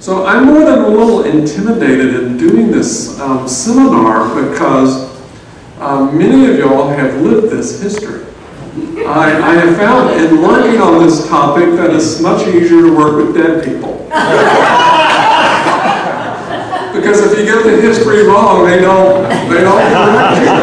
So I'm more than a little intimidated in doing this seminar because many of y'all have lived this history. I have found in working on this topic that it's much easier to work with dead people. Because if you get the history wrong, they don't correct you.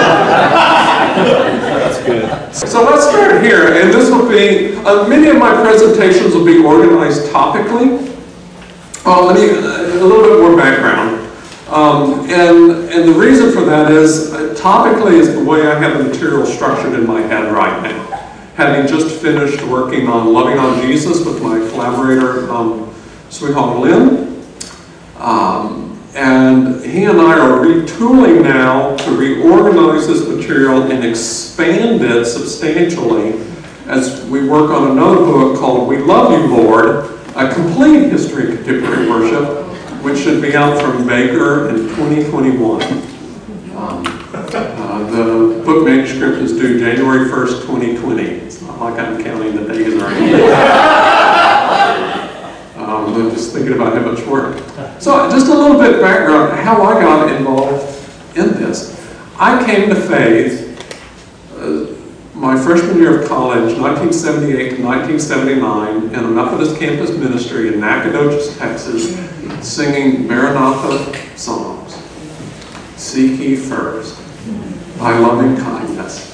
That's good. So let's start here, and this will be, many of my presentations will be organized topically. Let me, a little bit more background. And the reason for that is, topically is the way I have the material structured in my head right now. Having just finished working on Loving on Jesus with my collaborator, Swee Hong Lin. And he and I are retooling now to reorganize this material and expand it substantially as we work on another book called We Love You, Lord, a complete history of contemporary worship, which should be out from Baker in 2021. The book manuscript is due January 1st, 2020. It's not like I'm counting the days or anything. I'm just thinking about how much work. So just a little bit of background how I got involved in this. I came to faith my freshman year of college, 1978 to 1979, in a Methodist campus ministry in Nacogdoches, Texas, singing Maranatha songs. Seek ye first, thy loving kindness.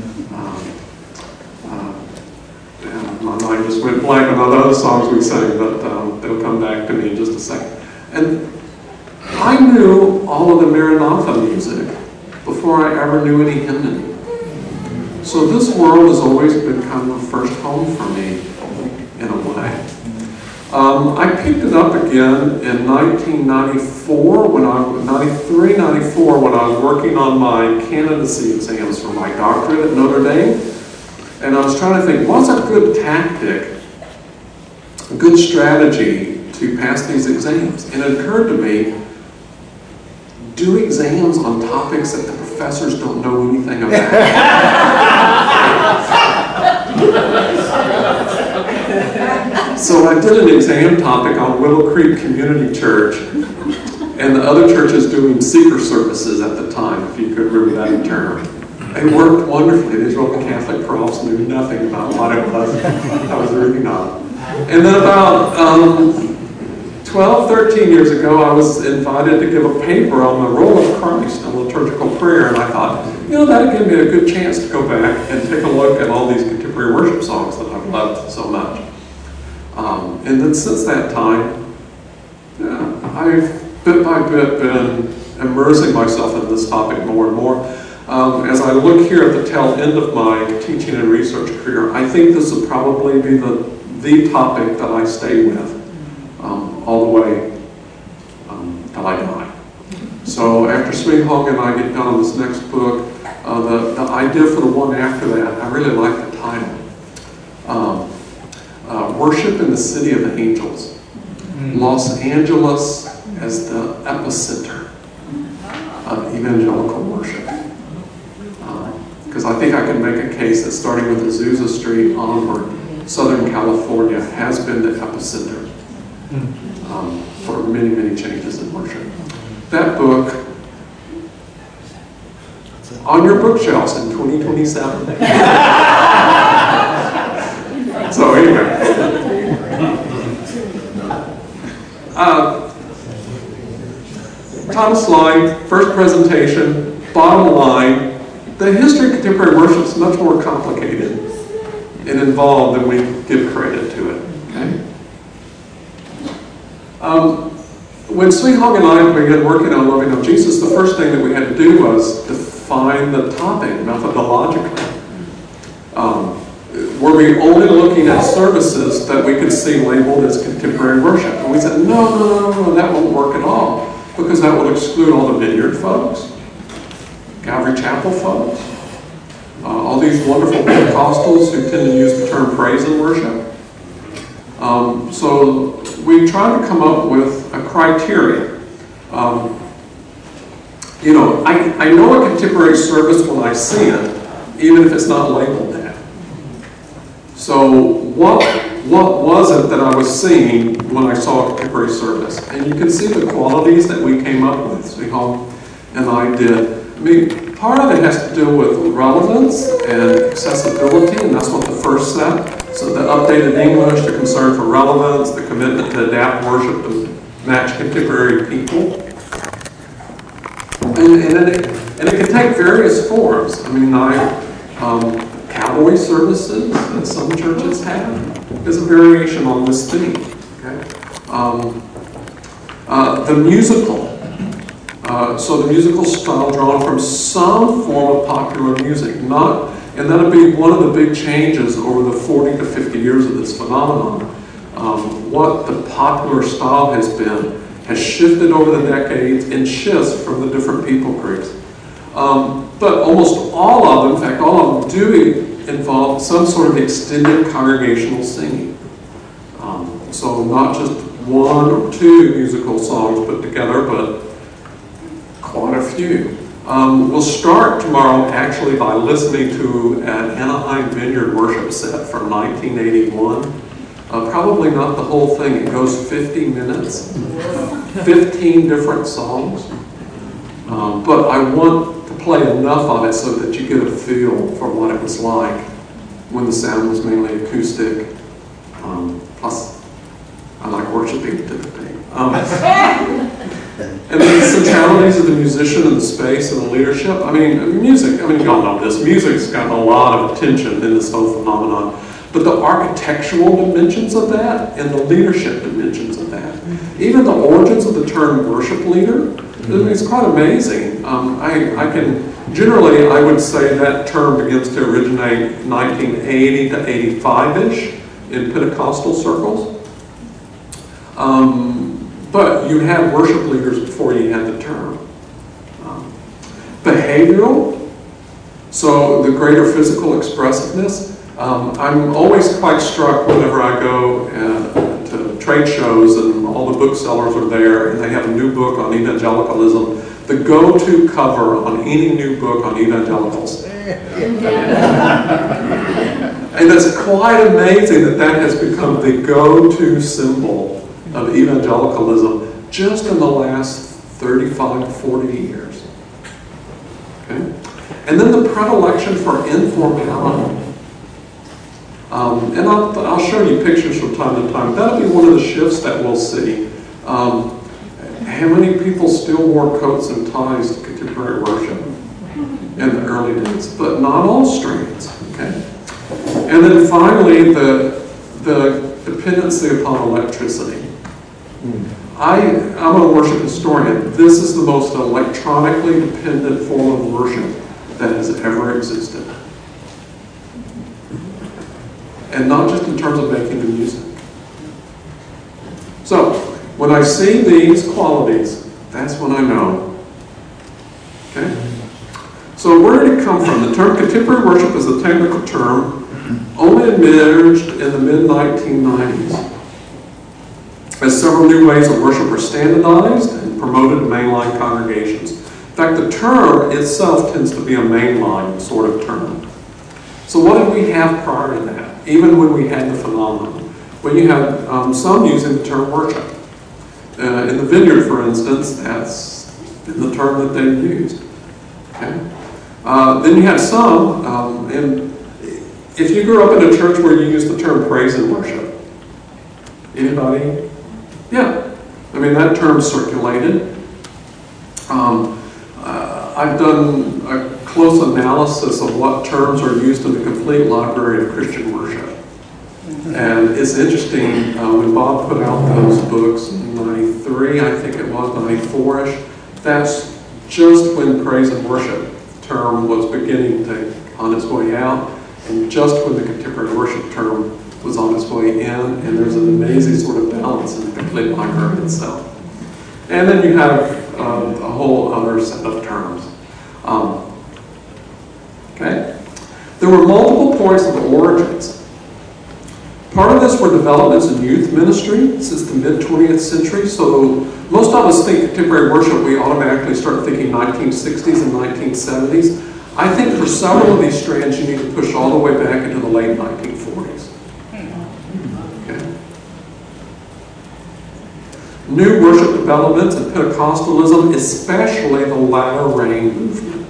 My mind just went blank on all the other songs we sang, but they'll come back to me in just a second. And I knew all of the Maranatha music before I ever knew any hymnody. So this world has always been kind of a first home for me, in a way. I picked it up again in 1994, 93, 94, when I was working on my candidacy exams for my doctorate at Notre Dame. And I was trying to think, what's a good tactic, a good strategy to pass these exams? And it occurred to me, do exams on topics that the professors don't know anything about. So I did an exam topic on Willow Creek Community Church, and the other churches doing seeker services at the time, if you could remember that term. They worked wonderfully. These Roman Catholic profs knew nothing about what it was I was reading on. And then about 12, 13 years ago, I was invited to give a paper on the role of Christ in liturgical prayer, and I thought, that'd give me a good chance to go back and take a look at all these contemporary worship songs that I've loved so much. And then since that time, I've bit by bit been immersing myself in this topic more and more. As I look here at the tail end of my teaching and research career, I think this will probably be the topic that I stay with all the way till I die. So after Swee Hong and I get done on this next book, the idea for the one after that, I really like the title. Worship in the City of the Angels. Los Angeles as the epicenter of evangelical worship. Because I think I can make a case that starting with Azusa Street onward, Southern California has been the epicenter for many, many changes in worship. That book, on your bookshelves in 2027. So anyway. Thomas Line, first presentation, bottom line, the history of contemporary worship is much more complicated and involved than we give credit to it. Okay? When Swee Hong and I began working on Loving on Jesus, the first thing that we had to do was define the topic methodologically. Were we only looking at services that we could see labeled as contemporary worship? And we said, no, that won't work at all, because that will exclude all the Vineyard folks, Calvary Chapel folks, all these wonderful Pentecostals who tend to use the term praise and worship. So we tried to come up with a criteria. I know a contemporary service when I see it, even if it's not labeled that. So what what was it that I was seeing when I saw a contemporary service? And you can see the qualities that we came up with, Sneha and I did. I mean, part of it has to do with relevance and accessibility, and that's what the first set. So the updated English, the concern for relevance, the commitment to adapt worship to match contemporary people. And it can take various forms. I mean, cowboy services that some churches have is a variation on this theme. Okay? The musical. So the musical style drawn from some form of popular music, and that'll be one of the big changes over the 40 to 50 years of this phenomenon. What the popular style has been has shifted over the decades and shifts from the different people groups. But almost all of them, in fact, all of them do involve some sort of extended congregational singing. So not just one or two musical songs put together, but quite a few. We'll start tomorrow actually by listening to an Anaheim Vineyard worship set from 1981. Probably not the whole thing. It goes 50 minutes, 15 different songs. But I want to play enough of it so that you get a feel for what it was like when the sound was mainly acoustic. Plus, I like worshiping to the thing. And the centralities of the musician and the space and the leadership. I mean, music, y'all know this. Music's got a lot of attention in this whole phenomenon. But the architectural dimensions of that and the leadership dimensions of that, even the origins of the term worship leader, it's quite amazing. Generally, I would say that term begins to originate 1980 to 85-ish in Pentecostal circles. But you had worship leaders before you had the term. Behavioral, so the greater physical expressiveness. I'm always quite struck whenever I go to trade shows and all the booksellers are there and they have a new book on evangelicalism. The go-to cover on any new book on evangelicals. And it's quite amazing that has become the go-to symbol of evangelicalism just in the last 35, 40 years. Okay? And then the predilection for informality. And I'll show you pictures from time to time. That'll be one of the shifts that we'll see. How many people still wore coats and ties to contemporary worship in the early days? But not all strands. Okay? And then finally, the dependency upon electricity. I'm a worship historian. This is the most electronically dependent form of worship that has ever existed. And not just in terms of making the music. So, when I see these qualities, that's when I know. Okay? So where did it come from? The term contemporary worship is a technical term only emerged in the mid-1990s. As several new ways of worship were standardized and promoted in mainline congregations. In fact, the term itself tends to be a mainline sort of term. So what did we have prior to that, even when we had the phenomenon? Well, you had some using the term worship. In the Vineyard, for instance, that's been the term that they used. Okay? Then you had some, and if you grew up in a church where you used the term praise and worship, anybody? Yeah. I mean, that term circulated. I've done a close analysis of what terms are used in the complete library of Christian worship. And it's interesting, when Bob put out those books in 93, I think it was, 94-ish, that's just when praise and worship term was beginning to on its way out, and just when the contemporary worship term was on its way in, and there's an amazing sort of balance in the complete library itself. And then you have a whole other set of terms. Okay? There were multiple points of origins. Part of this were developments in youth ministry since the mid-20th century. So most of us think contemporary worship, we automatically start thinking 1960s and 1970s. I think for several of these strands, you need to push all the way back into the late 1940s. new worship developments in Pentecostalism, especially the latter rain movement.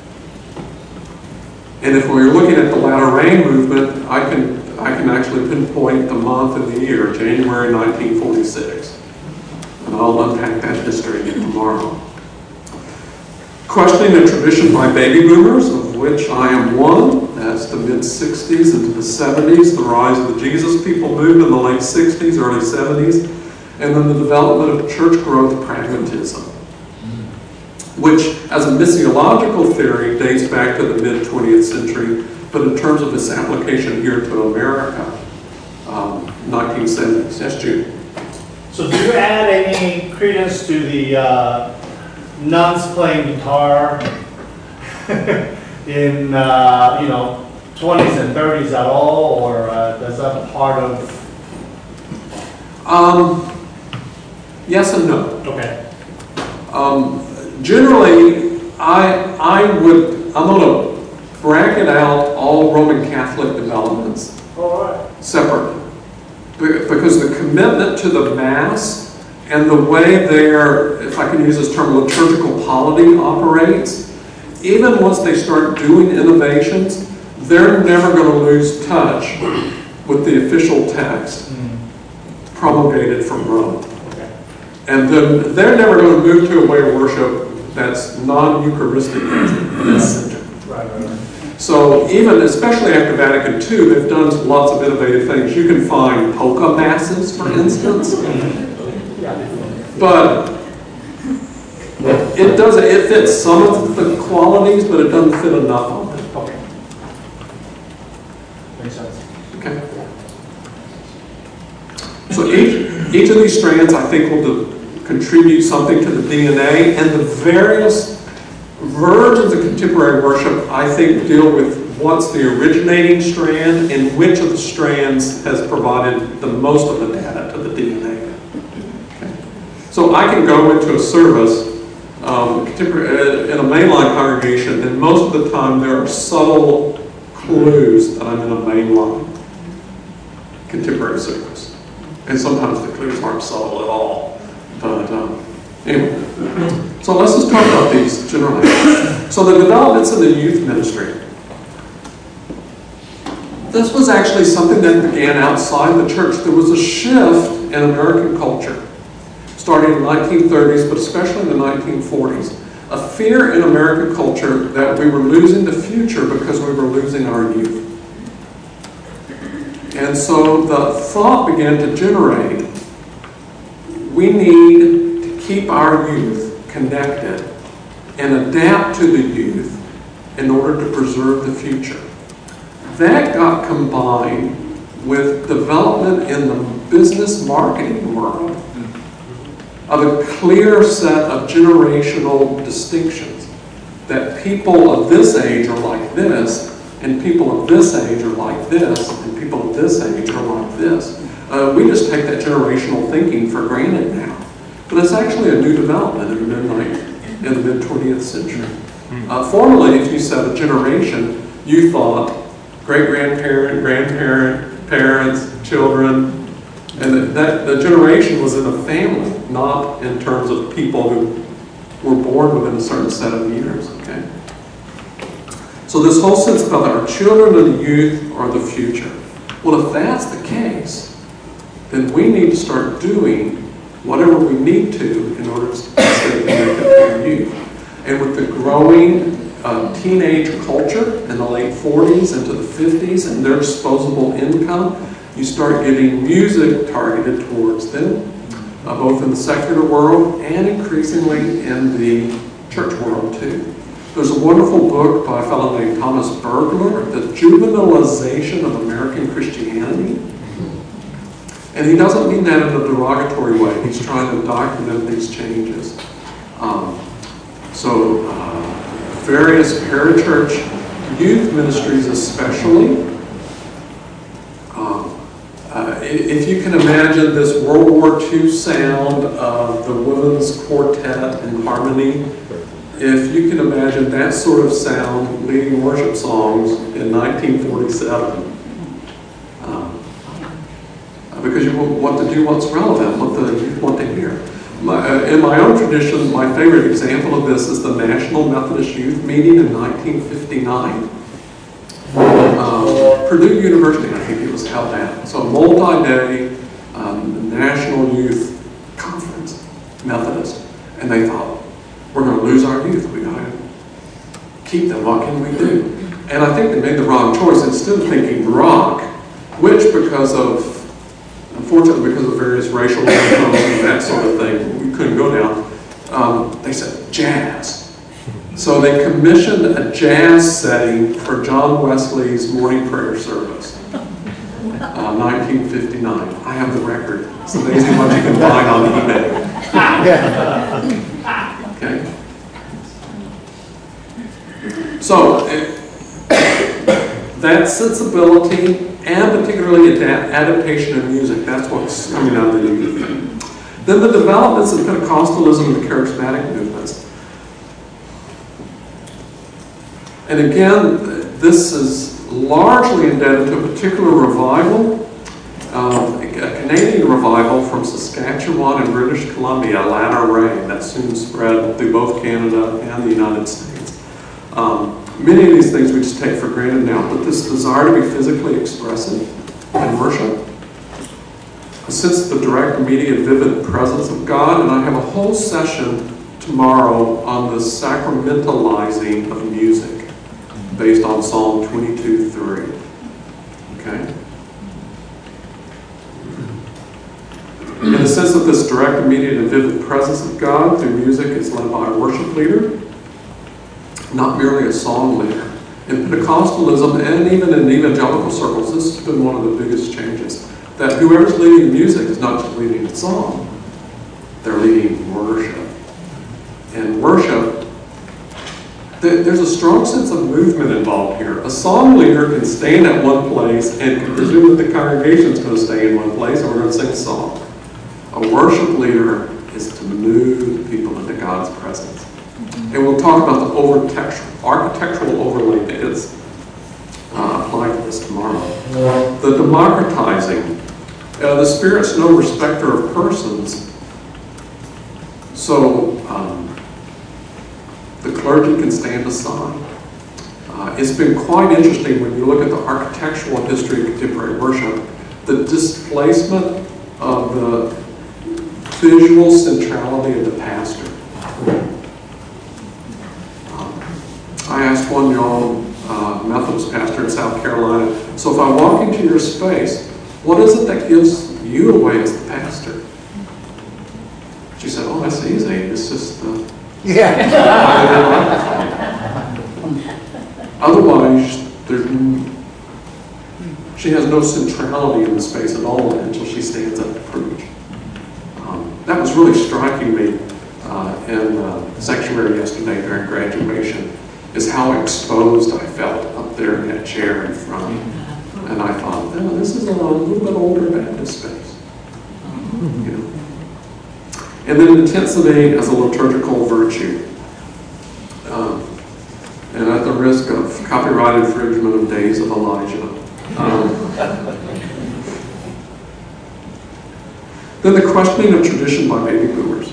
And if we're looking at the latter rain movement, I can actually pinpoint the month and the year, January 1946. And I'll unpack that history again tomorrow. Questioning the tradition by baby boomers, of which I am one. That's the mid-60s into the 70s, the rise of the Jesus People movement in the late 60s, early 70s, and then the development of church growth pragmatism, which as a missiological theory dates back to the mid-20th century, but in terms of its application here to America, 1970s. Yes, Jude? So do you add any credence to the nuns playing guitar in 20s and 30s at all, or does that part of? Yes and no. Okay. Generally, I'm going to bracket out all Roman Catholic developments separately, because the commitment to the Mass and the way their, if I can use this term, liturgical polity operates, even once they start doing innovations, they're never going to lose touch with the official text promulgated from Rome. And then they're never going to move to a way of worship that's non-Eucharistic in its center. Right. So even, especially after Vatican II, they've done lots of innovative things. You can find polka masses, for instance. But it fits some of the qualities, but it doesn't fit enough of them. Okay. Makes sense. Okay. So each of these strands, I think, will contribute something to the DNA, and the various versions of contemporary worship, I think, deal with what's the originating strand and which of the strands has provided the most of the data to the DNA. Okay. So I can go into a service in a mainline congregation, and most of the time there are subtle clues that I'm in a mainline contemporary service. And sometimes the clues aren't subtle at all. But anyway, so let's just talk about these generally. So the developments in the youth ministry. This was actually something that began outside the church. There was a shift in American culture, starting in the 1930s, but especially in the 1940s. A fear in American culture that we were losing the future because we were losing our youth. And so the thought began to generate, we need to keep our youth connected and adapt to the youth in order to preserve the future. That got combined with development in the business marketing world of a clear set of generational distinctions, that people of this age are like this, and people of this age are like this, and people of this age are like this. We just take that generational thinking for granted now. But it's actually a new development in the mid-20th century. Formerly, if you said a generation, you thought great-grandparent, grandparent, parents, children, and that the generation was in a family, not in terms of people who were born within a certain set of years. Okay. So this whole sense about our children and the youth are the future. Well, if that's the case, then we need to start doing whatever we need to in order to stay connected to our youth. And with the growing teenage culture in the late 40s into the 50s and their disposable income, you start getting music targeted towards them, both in the secular world and increasingly in the church world too. There's a wonderful book by a fellow named Thomas Bergler, The Juvenilization of American Christianity. And he doesn't mean that in a derogatory way. He's trying to document these changes. Various parachurch youth ministries especially. If you can imagine this World War II sound of the women's quartet and harmony, if you can imagine that sort of sound leading worship songs in 1947, because you want to do what's relevant, what the youth want to hear. In my own tradition, my favorite example of this is the National Methodist Youth Meeting in 1959. Purdue University, I think it was held at. So a multi-day National Youth Conference, Methodist. And they thought, we're going to lose our youth. We got to keep them. What can we do? And I think they made the wrong choice. Instead of thinking rock, which unfortunately because of various racial undertones and that sort of thing, we couldn't go down, they said jazz. So they commissioned a jazz setting for John Wesley's morning prayer service, 1959. I have the record. It's amazing what you can find on eBay. Okay. So that sensibility and particularly adaptation of music, that's what's coming out of the youth. Then the developments of Pentecostalism and the charismatic movements. And again, this is largely indebted to a particular revival, a Canadian revival from Saskatchewan and British Columbia, Latter Rain, that soon spread through both Canada and the United States. Many of these things we just take for granted now, but this desire to be physically expressive in worship, a sense of the direct, immediate, vivid presence of God, and I have a whole session tomorrow on the sacramentalizing of music based on Psalm 22:3. Okay? In the sense of this direct, immediate, and vivid presence of God through music is led by a worship leader, not merely a song leader. In Pentecostalism and even in evangelical circles, this has been one of the biggest changes. That whoever's leading music is not just leading a song, they're leading worship. And worship, there's a strong sense of movement involved here. A song leader can stand at one place and can presume that the congregation's going to stay in one place and we're going to sing a song. A worship leader is to move people into God's presence. And we'll talk about the architectural overlay that is applied to this tomorrow. The democratizing. The Spirit's no respecter of persons. So the clergy can stand aside. It's been quite interesting when you look at the architectural history of contemporary worship, the displacement of the visual centrality of the pastor. I asked one young Methodist pastor in South Carolina, so if I walk into your space, what is it that gives you away as the pastor? She said, oh, that's easy. It's just the... Otherwise, she has no centrality in the space at all until she stands up to preach. That was really striking me in sanctuary yesterday during graduation, is how exposed I felt up there in that chair in front. And I thought, oh, this is a little bit older Baptist space. You know? And then intensity as a liturgical virtue. And at the risk of copyright infringement of Days of Elijah. Then the questioning of tradition by baby boomers.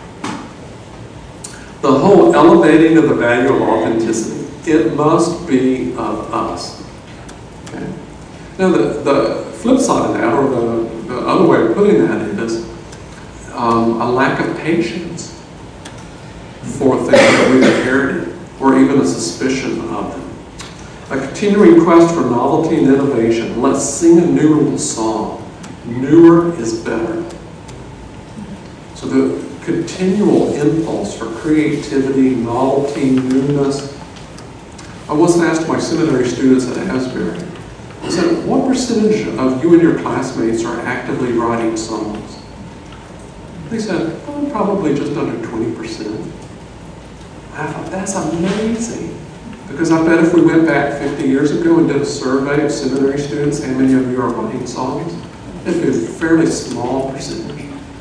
The whole elevating of the value of authenticity. It must be of us. Okay? Now the flip side of that, or the other way of putting that is a lack of patience for things that we've inherited, or even a suspicion of them. A continuing quest for novelty and innovation. Let's sing a new little song. Newer is better. So the continual impulse for creativity, novelty, newness. I once asked my seminary students at Asbury, I said, what percentage of you and your classmates are actively writing songs? They said, oh, probably just under 20%. I thought, that's amazing. Because I bet if we went back 50 years ago and did a survey of seminary students, how many of you are writing songs? It'd be a fairly small percentage.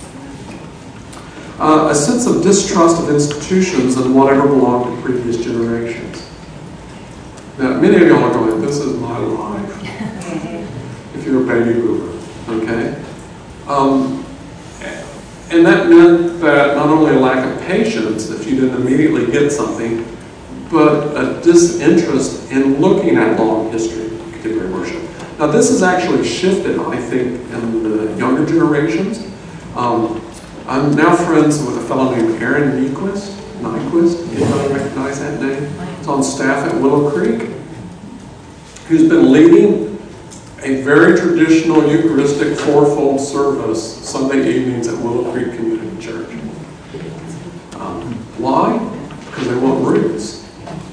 A sense of distrust of institutions and whatever belonged to previous generations. Now, many of y'all are going, this is my life. If you're a baby boomer, okay? And that meant that not only a lack of patience if you didn't immediately get something, but a disinterest in looking at long history of contemporary worship. Now this has actually shifted, I think, in the younger generations. I'm now friends with a fellow named Aaron Nyquist. Anybody recognize that name? He's on staff at Willow Creek, who's been leading a very traditional Eucharistic fourfold service Sunday evenings at Willow Creek Community Church. Why? Because they want roots.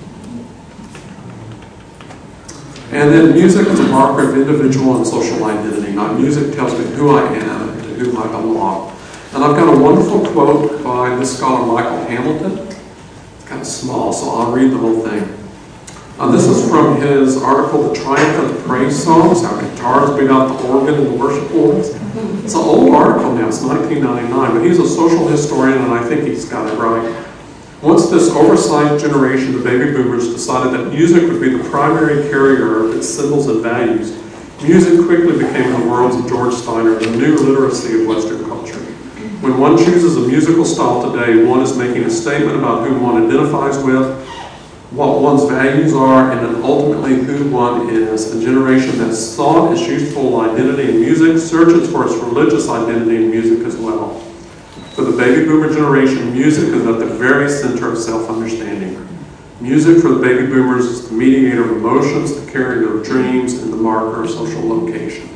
And then music is a marker of individual and social identity. Now, music tells me who I am and to whom I belong. And I've got a wonderful quote by this scholar Michael Hamilton. It's kind of small, so I'll read the whole thing. This is from his article, The Triumph of the Praise Songs, How Guitars Beat Out the Organ in the Worship Boards. It's an old article now, it's 1999, but he's a social historian and I think he's got it right. Once this oversight generation, the baby boomers, decided that music would be the primary carrier of its symbols and values, music quickly became the words of George Steiner, the new literacy of Western culture. When one chooses a musical style today, one is making a statement about who one identifies with, what one's values are, and then ultimately who one is. A generation that sought its youthful identity in music searches for its religious identity in music as well. For the baby boomer generation, music is at the very center of self-understanding. Music for the baby boomers is the mediator of emotions, the carrier of dreams, and the marker of social location.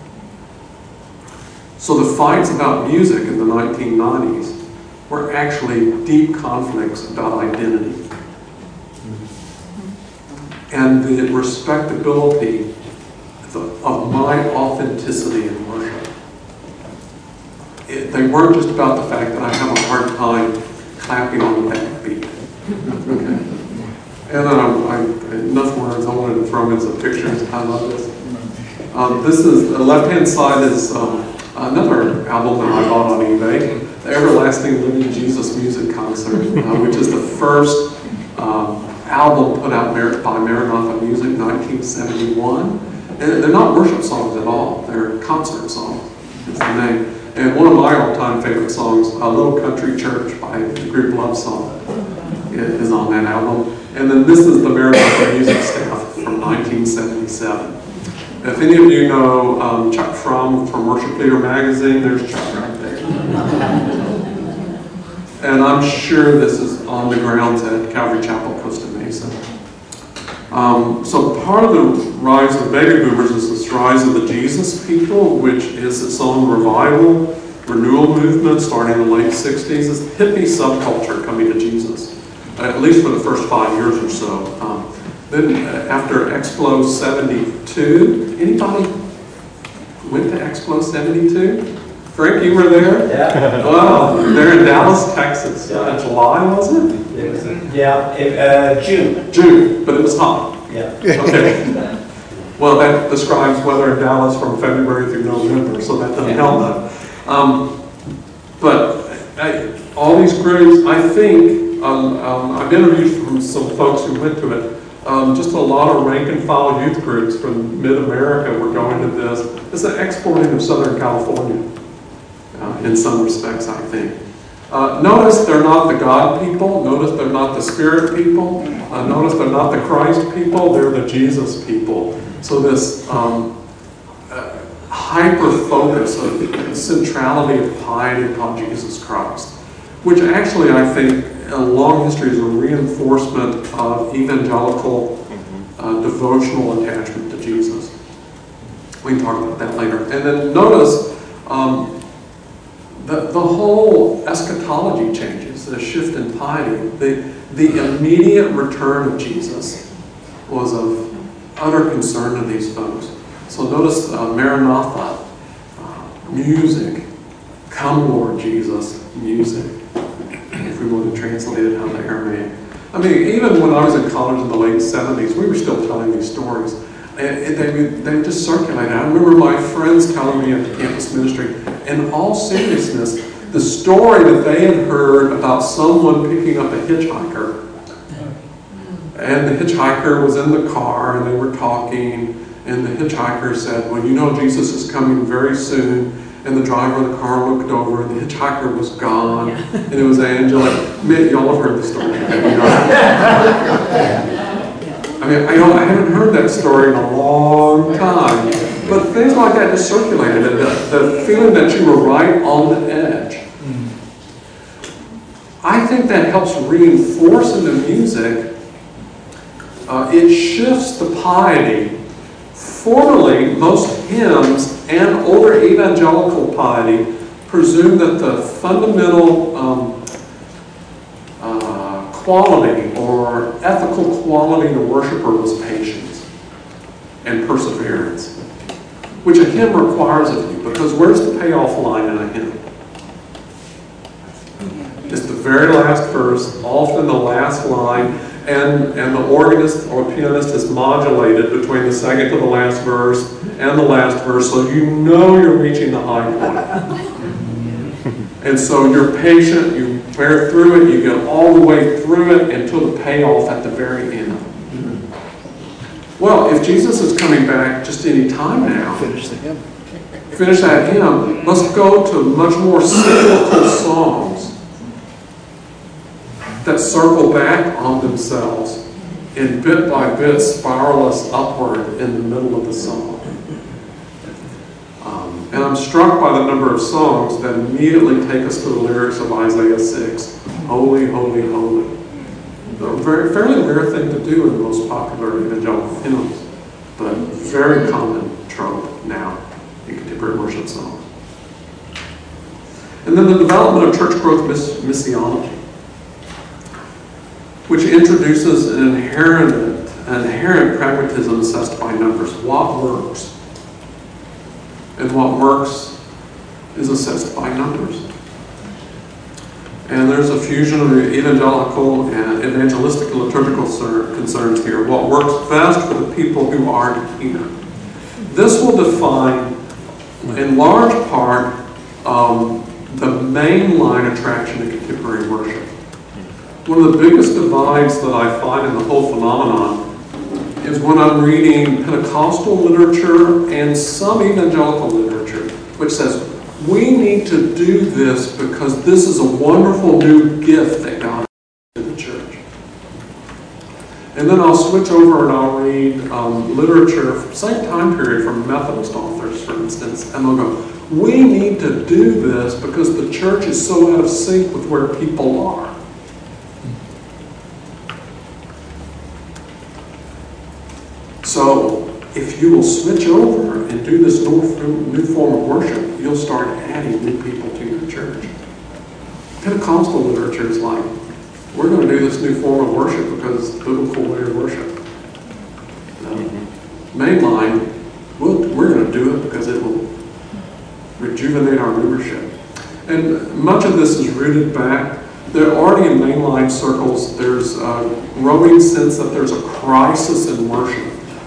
So the fights about music in the 1990s were actually deep conflicts about identity. And the respectability of my authenticity in worship. They weren't just about the fact that I have a hard time clapping on the backbeat. Okay. And then enough words, I wanted to throw in some pictures. I love this. This is, the left-hand side is another album that I bought on eBay, the Everlasting Living Jesus Music Concert, which is the first album put out by Maranatha Music, 1971. And they're not worship songs at all. They're concert songs, is the name. And one of my all-time favorite songs, A Little Country Church by the group Love Song, is on that album. And then this is the Maranatha Music Staff from 1977. If any of you know Chuck Fromm from Worship Leader Magazine, there's Chuck right there. And I'm sure this is on the grounds at Calvary Chapel, Costa Mesa. So part of the rise of the baby boomers is this rise of the Jesus people, which is its own revival, renewal movement starting in the late 60s. It's hippie subculture coming to Jesus, at least for the first 5 years or so. Then after Explo 72, anybody went to Explo 72? Frank, you were there? Yeah. Wow, they're in Dallas, Texas. July, was it? June. June, but it was hot. Yeah. Okay. Well, that describes weather in Dallas from February through November, so that doesn't help that. All these groups, I think, I've interviewed from some folks who went to it. Just a lot of rank and file youth groups from mid-America were going to this. It's an exporting of Southern California. In some respects, I think. Notice they're not the God people. Notice they're not the Spirit people. Notice they're not the Christ people. They're the Jesus people. So this hyper-focus of the centrality of piety upon Jesus Christ, which actually I think in a long history is a reinforcement of evangelical devotional attachment to Jesus. We can talk about that later. And then notice the whole eschatology changes, the shift in piety. The immediate return of Jesus was of utter concern to these folks. So notice Maranatha, music, come Lord Jesus, music, if we want to translate it out of Aramaic. I mean, even when I was in college in the late 70s, we were still telling these stories. And they would just circulate. I remember my friends telling me at the campus ministry, in all seriousness, the story that they had heard about someone picking up a hitchhiker. And the hitchhiker was in the car and they were talking, and the hitchhiker said, well, you know Jesus is coming very soon, and the driver of the car looked over, and the hitchhiker was gone, and it was Angela. Y'all have heard the story. I mean, I haven't heard that story in a long time, but things like that just circulated, and the feeling that you were right on the edge. I think that helps reinforce in the music. It shifts the piety. Formerly, most hymns and older evangelical piety presumed that the fundamental quality or ethical quality in a worshiper was patience and perseverance, which a hymn requires of you, because where's the payoff line in a hymn? It's the very last verse, often the last line, and the organist or pianist is modulated between the second to the last verse and the last verse, so you know you're reaching the high point. And so you're patient, you bear through it, you get all the way through it until the payoff at the very end. Well, if Jesus is coming back just any time now, finish that hymn, let's go to much more cyclical songs that circle back on themselves and bit by bit spiral us upward in the middle of the song. And I'm struck by the number of songs that immediately take us to the lyrics of Isaiah 6. Holy, holy, holy. A fairly rare thing to do in the most popular evangelical hymns, but very common trope now in contemporary worship songs. And then the development of church growth missiology, which introduces an inherent pragmatism assessed by numbers. What works? And what works is assessed by numbers. And there's a fusion of evangelical and evangelistic and liturgical concerns here. What works best for the people who aren't here. This will define, in large part, the mainline attraction to contemporary worship. One of the biggest divides that I find in the whole phenomenon is when I'm reading Pentecostal literature and some evangelical literature, which says, we need to do this because this is a wonderful new gift that God has in the church. And then I'll switch over and I'll read literature, same time period, from Methodist authors, for instance, and they'll go, we need to do this because the church is so out of sync with where people are. So, if you will switch over and do this new form of worship, you'll start adding new people to your church. Pentecostal literature is like, we're going to do this new form of worship because it's the biblical way of worship. Mainline, we're going to do it because it will rejuvenate our membership. And much of this is rooted back. There already in mainline circles, there's a growing sense that there's a crisis in worship.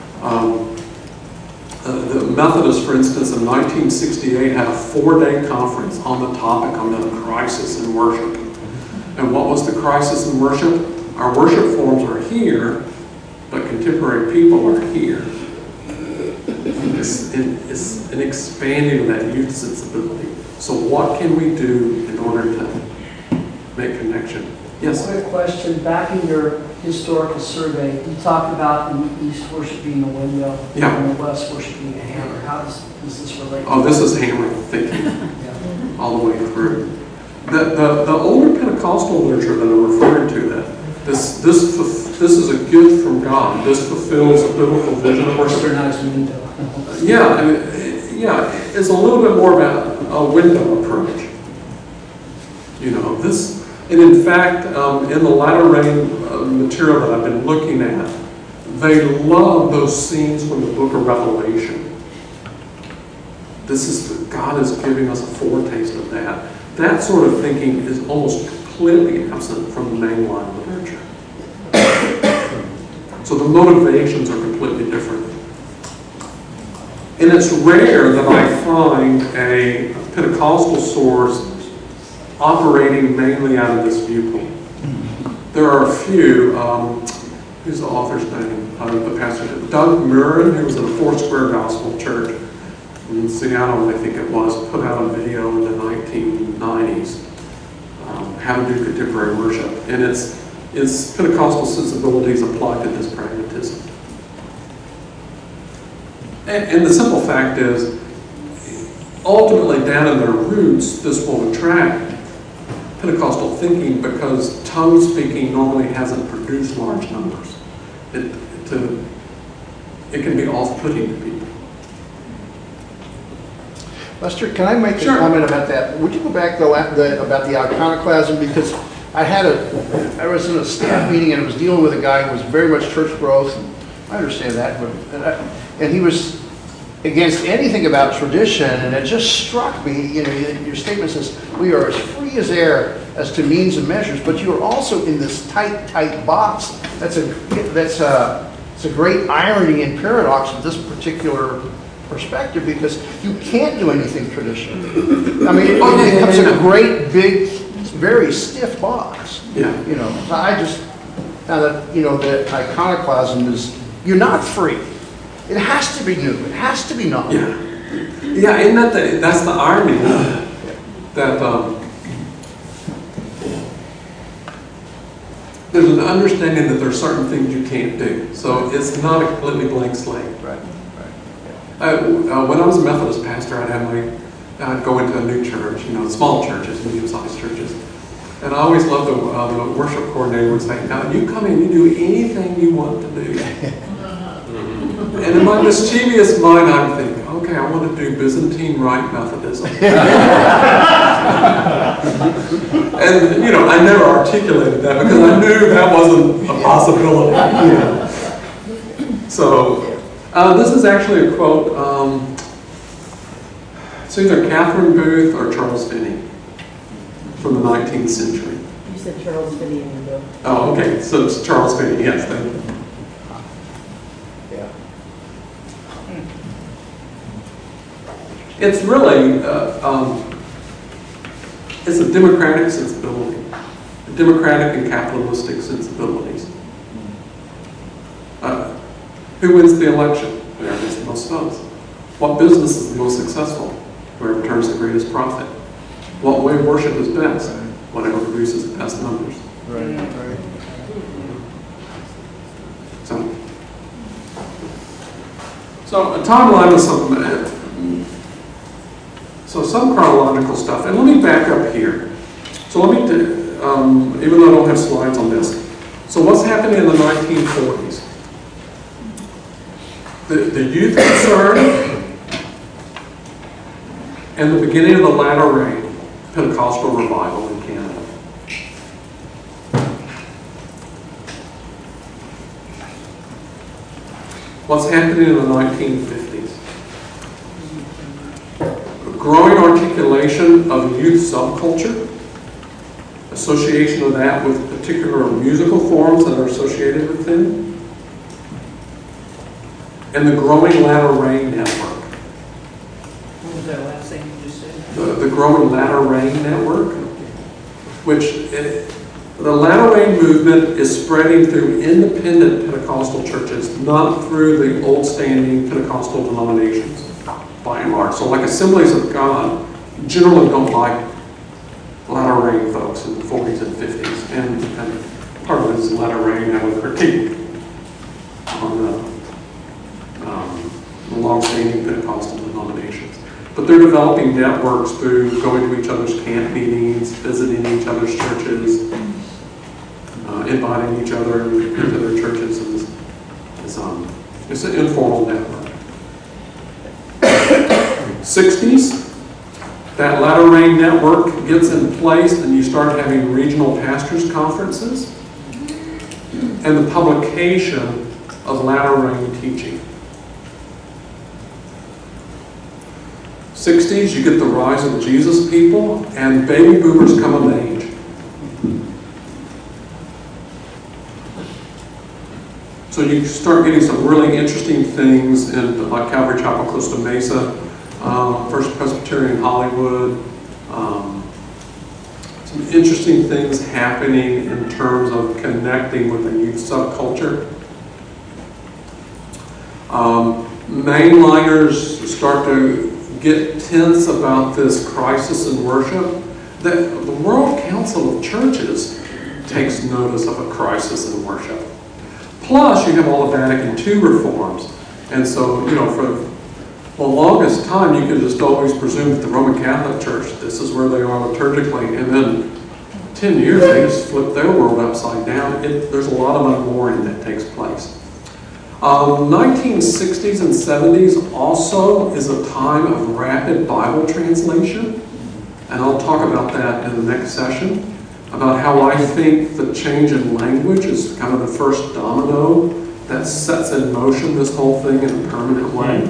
The Methodists, for instance, in 1968 had a 4-day conference on the topic on the crisis in worship. And what was the crisis in worship? Our worship forms are here, but contemporary people are here. It's an expanding of that youth sensibility. So what can we do in order to make connection? Yes? Quick question. Back in your historical survey, you talked about in the East worship being a window, and the West worship being a hammer. How does this relate? Oh, this is hammer thinking all the way through. The older Pentecostal literature that I'm referring to, that this is a gift from God. This fulfills a biblical vision of worship. It's a little bit more about a window approach. You know, this. And in fact, in the latter rain material that I've been looking at, they love those scenes from the book of Revelation. God is giving us a foretaste of that. That sort of thinking is almost completely absent from the mainline literature. So the motivations are completely different. And it's rare that I find a Pentecostal source operating mainly out of this viewpoint. There are a few, who's the author's name? The pastor, Doug Murren, who was in the Foursquare Gospel Church. in Seattle, I think it was, put out a video in the 1990s, how to do contemporary worship. And it's Pentecostal sensibilities applied to this pragmatism. And the simple fact is, ultimately down in their roots, this will attract Pentecostal thinking because tongue speaking normally hasn't produced large numbers. It can be off-putting to people. Lester, can I make Sure. a comment about that? Would you go back about the iconoclasm? Because I was in a staff meeting and I was dealing with a guy who was very much church growth. And I understand that, and he was against anything about tradition, and it just struck me. You know, your statement says we are as free as air as to means and measures, but you are also in this tight box. It's a great irony and paradox of this particular perspective, because you can't do anything traditional. I mean, it becomes a great, big, very stiff box. Yeah. You know, so I just found that, you know, that iconoclasm is, you're not free. It has to be new. It has to be novel. Yeah. Yeah, isn't that's the irony, that there's an understanding that there's certain things you can't do. So it's not a completely blank slate. Right. When I was a Methodist pastor, I'd go into a new church, you know, small churches, medium-sized churches. And I always loved the worship coordinator would say, now you come in, you do anything you want to do. And in my mischievous mind, I'm thinking, okay, I want to do Byzantine Rite Methodism. And, you know, I never articulated that because I knew that wasn't a possibility. You know. So, this is actually a quote. It's either Catherine Booth or Charles Finney from the 19th century. You said Charles Finney in your book. Oh, okay. So it's Charles Finney. Yes, thank you. Yeah. It's really, it's a democratic sensibility, democratic and capitalistic sensibilities. Who wins the election? Whoever gets the most votes. What business is the most successful? Whoever turns the greatest profit. What way of worship is best? Whatever produces the best numbers. Right. So a timeline of some chronological stuff. And let me back up here. So let me, even though I don't have slides on this. So what's happening in the 1940s? The youth concern and the beginning of the latter rain Pentecostal revival in Canada. What's happening in the 1950s? A growing articulation of youth subculture, association of that with particular musical forms that are associated with them, and the growing latter rain network. What was that last thing you just said? The growing latter rain network, which the latter rain movement is spreading through independent Pentecostal churches, not through the old standing Pentecostal denominations, by and large. So like Assemblies of God generally don't like latter rain folks in the 40s and 50s, and part of it is latter rain have a critique on the long-standing Pentecostal denominations. But they're developing networks through going to each other's camp meetings, visiting each other's churches, inviting each other into their churches. It's an informal network. 60s, that latter rain network gets in place and you start having regional pastors' conferences and the publication of latter rain teaching. 60s, you get the rise of the Jesus people, and baby boomers come of age. So you start getting some really interesting things in like Calvary Chapel, Costa Mesa, First Presbyterian Hollywood. Some interesting things happening in terms of connecting with the youth subculture. Mainliners start to get tense about this crisis in worship, that the World Council of Churches takes notice of a crisis in worship. Plus, you have all the Vatican II reforms. And so, for the longest time, you could just always presume that the Roman Catholic Church, this is where they are liturgically. And then 10 years, they just flip their world upside down. There's a lot of unmooring that takes place. 1960s and 70s also is a time of rapid Bible translation. And I'll talk about that in the next session, about how I think the change in language is kind of the first domino that sets in motion this whole thing in a permanent way.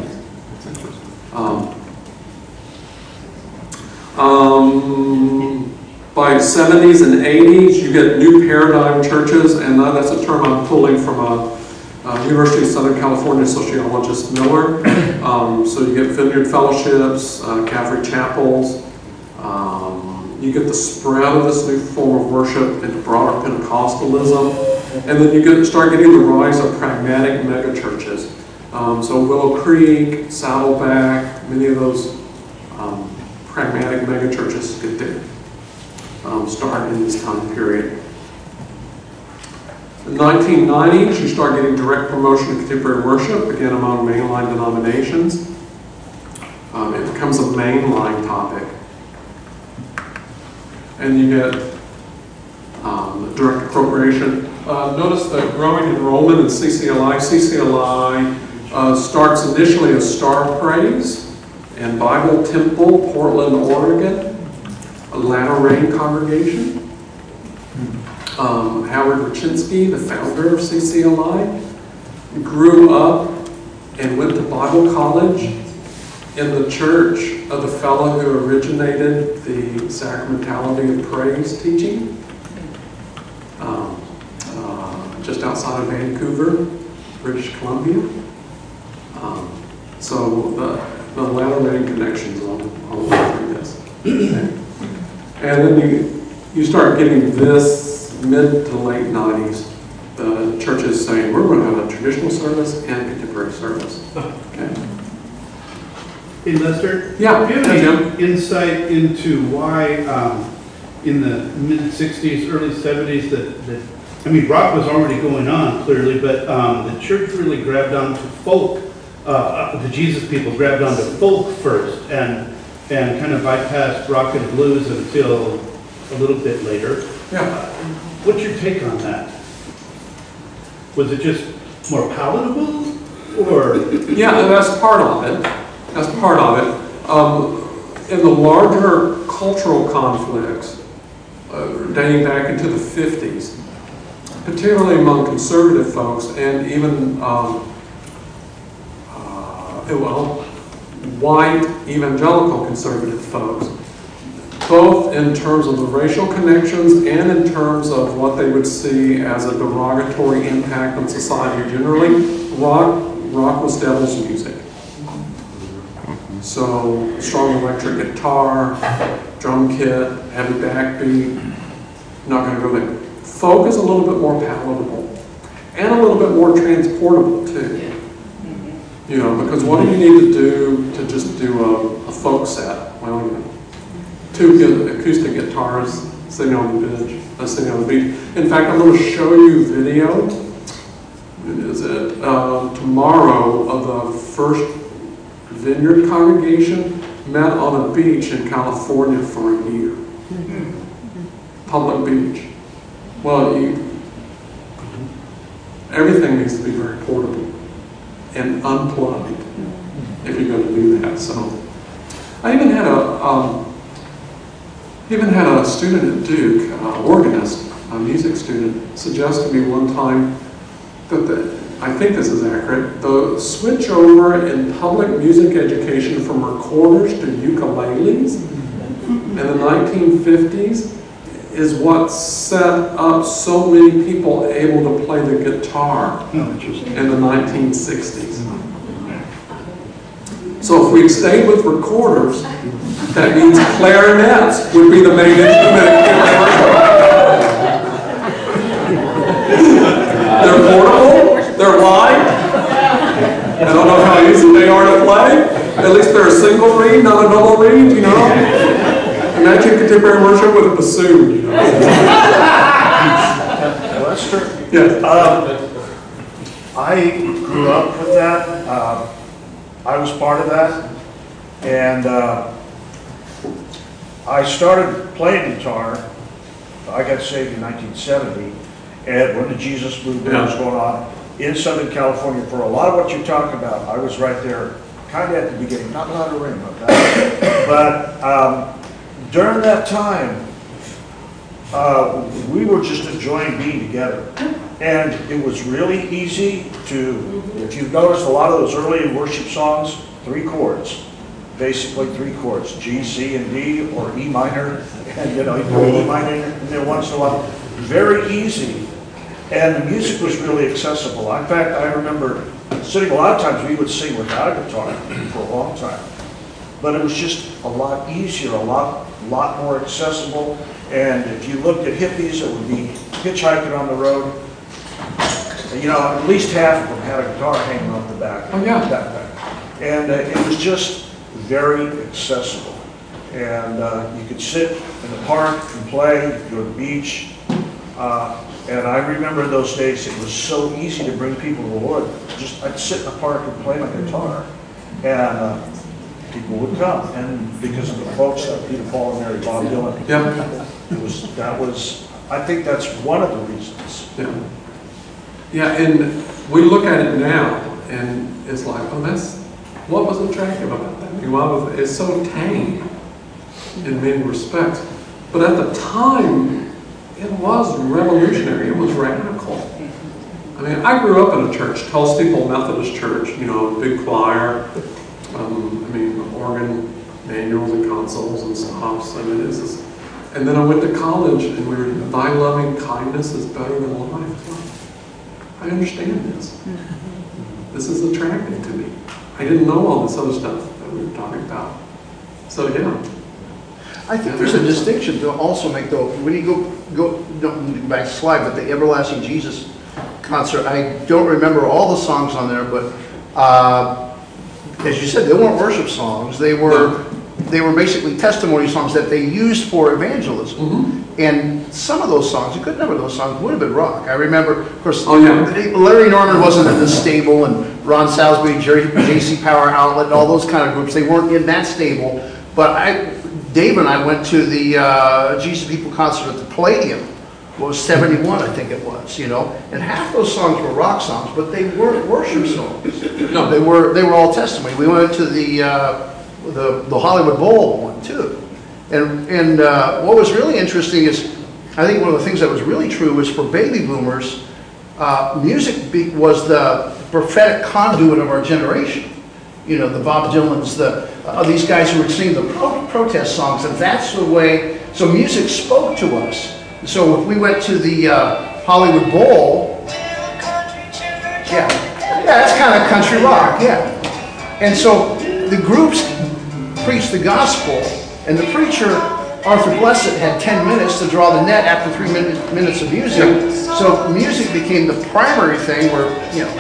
By 70s and 80s, you get new paradigm churches, and that's a term I'm pulling from a University of Southern California sociologist, Miller. So you get Vineyard Fellowships, Calvary Chapels. You get the spread of this new form of worship into broader Pentecostalism. And then you start getting the rise of pragmatic megachurches. So Willow Creek, Saddleback, many of those pragmatic megachurches get there. Start in this time period. In the 1990s, you start getting direct promotion of contemporary worship, again among mainline denominations. It becomes a mainline topic. And you get direct appropriation. Notice the growing enrollment in CCLI. CCLI starts initially as Star Praise and Bible Temple, Portland, Oregon, a Latter Rain congregation. Howard Raczynski, the founder of CCLI, grew up and went to Bible college in the church of the fellow who originated the sacramentality of praise teaching, just outside of Vancouver, British Columbia. So the Latter Rain connections all the way through this. Okay. And then you start getting this mid to late 90s, the churches saying, we're going to have a traditional service and contemporary service. Okay. Hey, Lester? Yeah. Do you have any insight into why in the mid-60s, early 70s, that rock was already going on, clearly, but the church really grabbed onto folk, the Jesus people grabbed onto folk first, and kind of bypassed rock and blues until a little bit later. Yeah. What's your take on that? Was it just more palatable, or? Yeah, that's part of it. That's part of it. In the larger cultural conflicts, dating back into the 50s, particularly among conservative folks and even white evangelical conservative folks, both in terms of the racial connections and in terms of what they would see as a derogatory impact on society generally, rock was devil's music. So strong electric guitar, drum kit, heavy backbeat, not going to go there. Folk is a little bit more palatable and a little bit more transportable too. Because what do you need to do to just do a folk set? Well, 2 acoustic guitars sitting on the beach. In fact, I'm going to show you video. Is it tomorrow of the first Vineyard congregation met on a beach in California for a year. Public beach. Well, everything needs to be very portable and unplugged if you're going to do that. So, I even had a student at Duke, organist, a music student, suggest to me one time that I think this is accurate, the switch over in public music education from recorders to ukuleles in the 1950s is what set up so many people able to play the guitar in the 1960s. So if we'd stayed with recorders, that means clarinets would be the main instrument. They're portable, they're light. I don't know how easy they are to play. At least they're a single reed. reed, not a double reed, you know? Imagine contemporary worship with a bassoon, you know? Well, that's true. Yeah. I grew up with that. I was part of that. And I started playing guitar. I got saved in 1970, and when the Jesus movement was going on in Southern California. For a lot of what you're talking about, I was right there, kind of at the beginning, not a lot of ring about that. But during that time, we were just enjoying being together. And it was really easy to, if you've noticed a lot of those early worship songs, 3 chords. Basically 3 chords, G, C, and D, or E minor, and you know, you do E minor in there once in a while. Very easy, and the music was really accessible. In fact, I remember sitting, a lot of times we would sing without a guitar for a long time, but it was just a lot easier, a lot more accessible. And if you looked at hippies, it would be hitchhiking on the road. You know, at least half of them had a guitar hanging off the back. Oh yeah. Backpack. And it was just very accessible. And you could sit in the park and play, go to the beach. And I remember those days, it was so easy to bring people to the Lord. I'd sit in the park and play my guitar. And people would come. And because of the folks like Peter, Paul, and Mary, Bob Dylan, I think that's one of the reasons. Yeah. Yeah, and we look at it now, and it's like, oh, what was attractive about that? I mean, it's so tame in many respects. But at the time, it was revolutionary. It was radical. I mean, I grew up in a church, Tall Steeple Methodist Church, you know, big choir. Organ manuals and consoles and stops. I mean, and then I went to college, and we were, thy loving kindness is better than life. I understand this. This is attractive to me. I didn't know all this other stuff that we were talking about. So yeah. I think there's a distinction to also make, though, when you go back to slide, but the Everlasting Jesus concert, I don't remember all the songs on there, but as you said, they weren't worship songs. They were basically testimony songs that they used for evangelism. Mm-hmm. And some of those songs, a good number of those songs would have been rock. I remember, of course, Larry Norman wasn't in the stable, and Ron Salisbury, J.C. Power Outlet, and all those kind of groups. They weren't in that stable. But Dave and I went to the Jesus People concert at the Palladium. It was 71, I think it was, you know. And half those songs were rock songs, but they weren't worship songs. No, they were all testimony. We went to the Hollywood Bowl one too. And what was really interesting is, I think one of the things that was really true was for baby boomers, music was the prophetic conduit of our generation. You know, the Bob Dylans, these guys who would sing the protest songs, and that's the way. So music spoke to us. So if we went to the Hollywood Bowl, that's kind of country rock, yeah. And so the groups preached the gospel, and the preacher, Arthur Blessed, had 10 minutes to draw the net after 3 minutes of music. So music became the primary thing where, you know.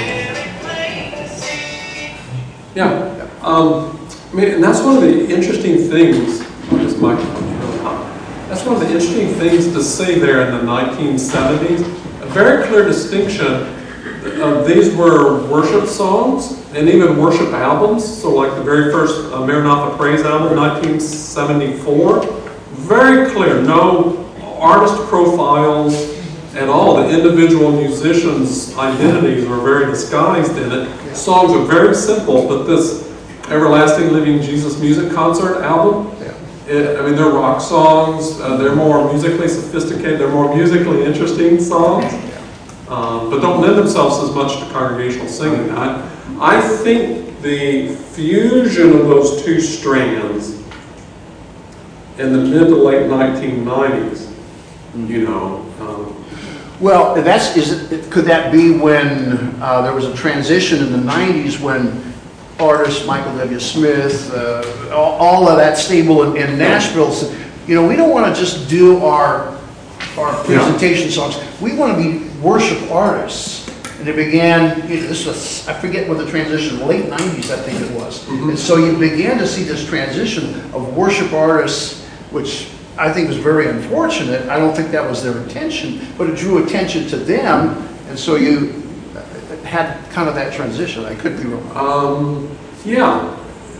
And that's one of the interesting things. This microphone is really hot. That's one of the interesting things to see there in the 1970s. A very clear distinction. These were worship songs and even worship albums. So like the very first Maranatha Praise album, 1974. Very clear. No artist profiles at all. The individual musicians' identities were very disguised in it. Songs are very simple, but this Everlasting Living Jesus Music Concert album, they're rock songs. They're more musically sophisticated. They're more musically interesting songs, but don't lend themselves as much to congregational singing. I think the fusion of those two strands in the mid to late 1990s, you know. Well, could that be when there was a transition in the 90s when artists, Michael W. Smith, all of that stable in Nashville, you know, we don't want to just do our presentation songs. We want to be worship artists. And it began, this was, I forget what the transition, late 90s I think it was. Mhm. And so you began to see this transition of worship artists, which I think was very unfortunate. I don't think that was their intention, but it drew attention to them. And so you had kind of that transition. I could be wrong. Yeah.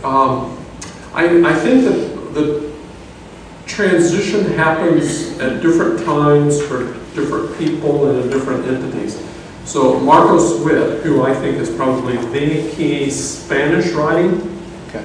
I think that the transition happens at different times for different people and in different entities. So Marcos Witt, who I think is probably the key Spanish writing, Okay.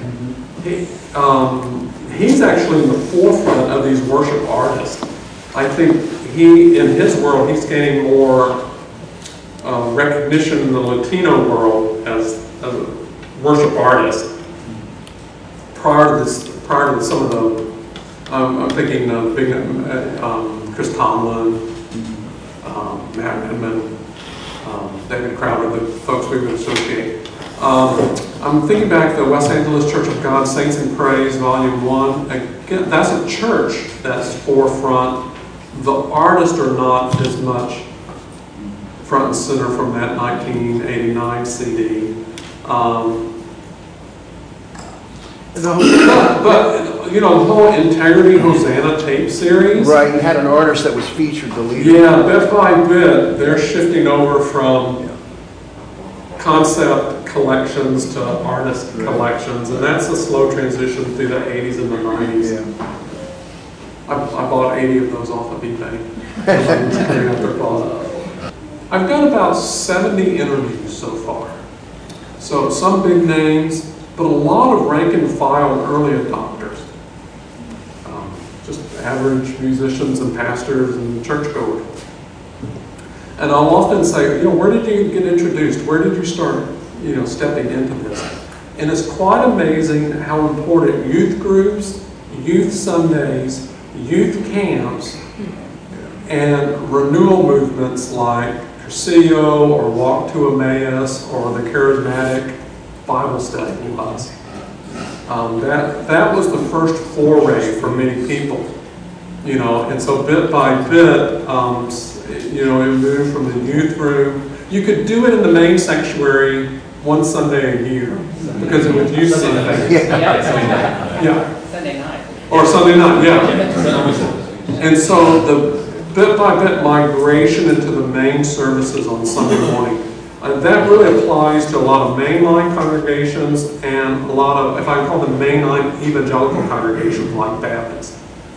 he's actually in the forefront of these worship artists. I think he, in his world, he's gaining more recognition in the Latino world as a worship artist. Prior to some of the, I'm thinking of big, Chris Tomlin, Matt Edmond, David Crowder, the folks we would associate. I'm thinking back to the Los Angeles Church of God, Saints in Praise, Volume 1. Again, that's a church that's forefront. The artists are not as much front and center from that 1989 CD. But you know, the whole Integrity Hosanna tape series. Right, you had an artist that was featured, the leader. Yeah, bit by bit, they're shifting over from concept collections to artist collections, and that's a slow transition through the 80s and the 90s. Yeah. I bought 80 of those off of eBay. I've done about 70 interviews so far. So some big names, but a lot of rank and file and early adopters. Just average musicians and pastors and churchgoers. And I'll often say, you know, where did you get introduced? Where did you start, you know, stepping into this? And it's quite amazing how important youth groups, youth Sundays, youth camps, and renewal movements like Cursillo or Walk to Emmaus or the Charismatic Bible study was. That was the first foray for many people, you know, and so bit by bit, you know, it moved from the youth room. You could do it in the main sanctuary one Sunday a year because it was youth Sunday. Yeah. Sunday night. Or Sunday night, yeah. And so the bit by bit migration into the main services on Sunday morning. That really applies to a lot of mainline congregations and a lot of, if I call them mainline evangelical congregations like Baptists.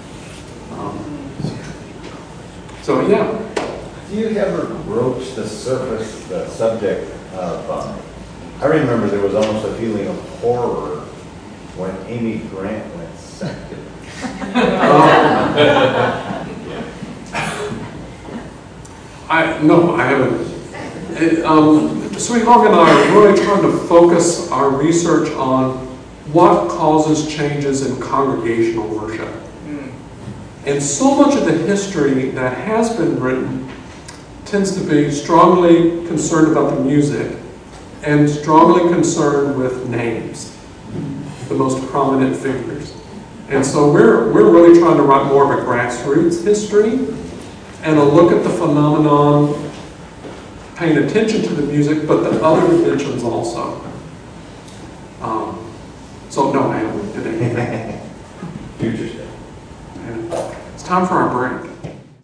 So yeah. Do you ever broach the subject of, I remember there was almost a feeling of horror when Amy Grant went secular. No, I haven't. Sweet Hog and I are really trying to focus our research on what causes changes in congregational worship. And so much of the history that has been written tends to be strongly concerned about the music and strongly concerned with names, the most prominent figures. And so we're really trying to write more of a grassroots history and a look at the phenomenon, paying attention to the music, but the other dimensions also. So no, I haven't did anything. Future state. It's time for our break.